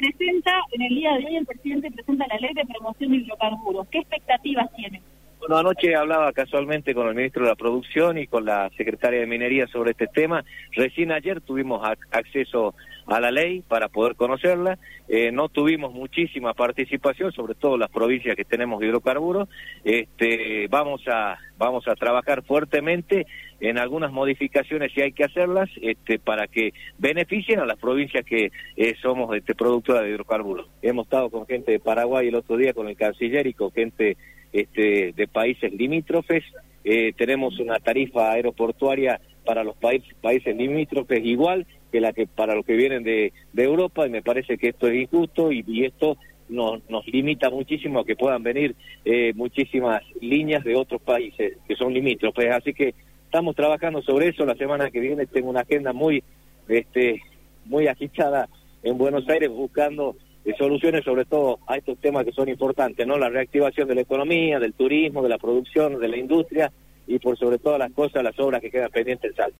En el día de hoy el presidente presenta la ley de promoción de hidrocarburos. ¿Qué expectativas tiene? Bueno, anoche hablaba casualmente con el ministro de la Producción y con la secretaria de Minería sobre este tema. Recién ayer tuvimos acceso a la ley para poder conocerla. No tuvimos muchísima participación, sobre todo las provincias que tenemos hidrocarburos. Vamos a trabajar fuertemente en algunas modificaciones si hay que hacerlas, para que beneficien a las provincias que somos productoras de hidrocarburos. Hemos estado con gente de Paraguay el otro día, con el canciller y con gente de países limítrofes. Tenemos una tarifa aeroportuaria para los países limítrofes igual que la que para los que vienen de Europa, y me parece que esto es injusto y esto nos limita muchísimo a que puedan venir muchísimas líneas de otros países que son limítrofes. Así que estamos trabajando sobre eso. La semana que viene tengo una agenda muy agitada en Buenos Aires, buscando soluciones sobre todo a estos temas que son importantes, ¿no? La reactivación de la economía, del turismo, de la producción, de la industria y por sobre todas las cosas las obras que quedan pendientes en Salta.